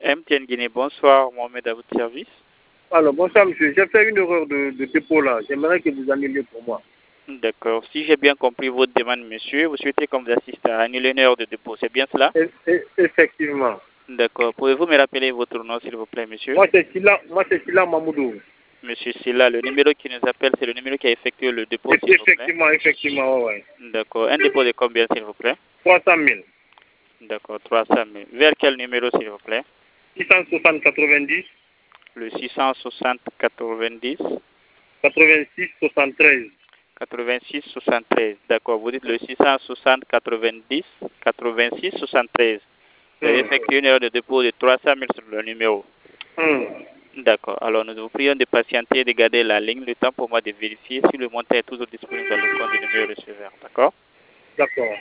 MTN Guinée, bonsoir, Mohamed à votre service. Alors, bonsoir monsieur, j'ai fait une erreur de dépôt là. J'aimerais que vous annuliez pour moi. D'accord. Si j'ai bien compris votre demande, monsieur, vous souhaitez qu'on vous assiste à annuler une heure de dépôt, c'est bien cela? Effectivement. D'accord. Pouvez-vous me rappeler votre nom, s'il vous plaît, monsieur? Moi, c'est Silla Mamoudou. Monsieur Silla, le numéro qui nous appelle, c'est le numéro qui a effectué le dépôt, s'il vous plaît? Effectivement, ouais. D'accord. Un dépôt de combien, s'il vous plaît? 300 000. D'accord, 300 000. Vers quel numéro, s'il vous plaît? 660 90. Le 660 90. 86 73. 86 73. D'accord. Vous dites le 660 90 86 73. Vous avez effectué une heure de dépôt de 300 000 sur le numéro. D'accord. Alors, nous vous prions de patienter et de garder la ligne le temps pour moi de vérifier si le montant est toujours disponible dans le compte du numéro receveur. D'accord? D'accord.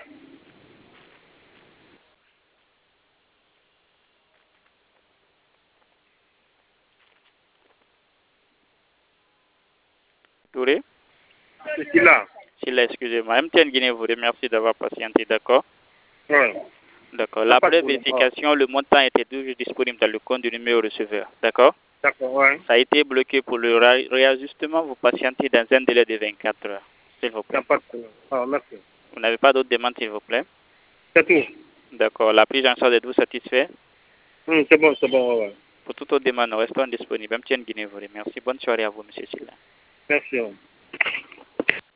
Touré? C'est là. Silla, excusez-moi. MTN Guinée vous remercie d'avoir patienté. D'accord? Ouais. D'accord. Après vérification, le montant était toujours disponible dans le compte du numéro receveur. D'accord? D'accord, ouais. Ça a été bloqué pour le réajustement. Vous patientez dans un délai de 24 heures. S'il vous plaît. Pas de problème. Ah, merci. Vous n'avez pas d'autres demandes, s'il vous plaît? C'est tout. D'accord. La prise en charge, êtes-vous satisfait? C'est bon, ouais. Pour toute autre demande, nous restons disponibles. MTN Guinée vous remercie. Bonne soirée à vous, monsieur Silla. Merci.